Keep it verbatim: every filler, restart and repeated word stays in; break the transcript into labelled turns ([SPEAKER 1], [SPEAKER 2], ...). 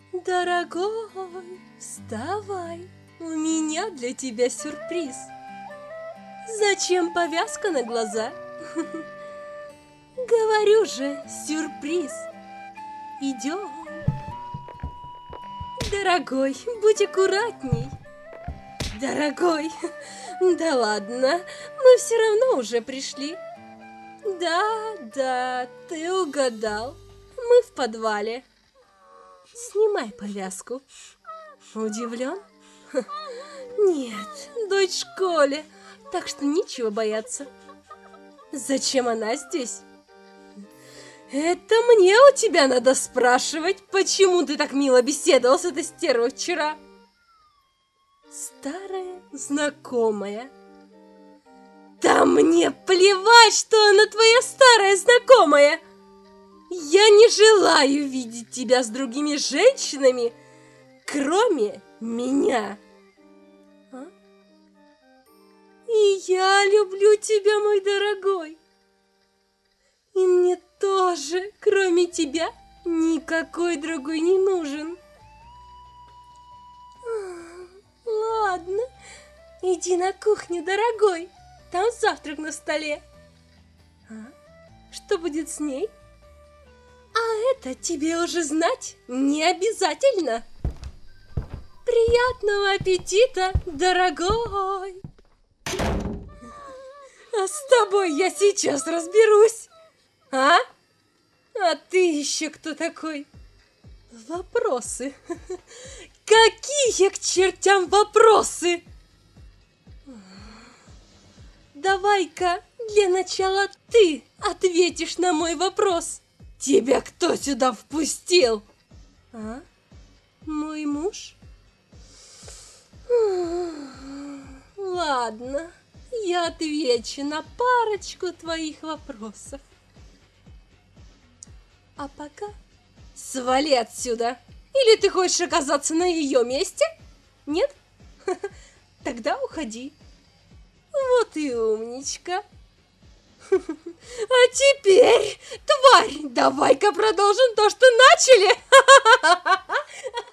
[SPEAKER 1] Дорогой, вставай, у меня для тебя сюрприз. Зачем повязка на глаза? Говорю же, сюрприз. Идем. Дорогой, будь аккуратней. Дорогой, да ладно, мы все равно уже пришли. Да, да, ты угадал. Мы в подвале. Снимай повязку. Удивлен? Нет, дочь в школе, так что нечего бояться. Зачем она здесь? Это мне у тебя надо спрашивать, почему ты так мило беседовал с этой стервой вчера. Старая знакомая. Да мне плевать, что она твоя старая знакомая. Я не желаю видеть тебя с другими женщинами, кроме меня. А? И я люблю тебя, мой дорогой. И мне тоже, кроме тебя, никакой другой не нужен. Ладно, иди на кухню, дорогой. Там завтрак на столе. А? Что будет с ней? А это тебе уже знать не обязательно. Приятного аппетита, дорогой. А с тобой я сейчас разберусь. А? А ты еще кто такой? Вопросы. Какие к чертям вопросы? Давай-ка для начала ты ответишь на мой вопрос. Тебя кто сюда впустил? А? Мой муж? Ладно, я отвечу на парочку твоих вопросов. А пока свали отсюда. Или ты хочешь оказаться на ее месте? Нет? Тогда уходи. Вот и умничка. А теперь, тварь, давай-ка продолжим то, что начали.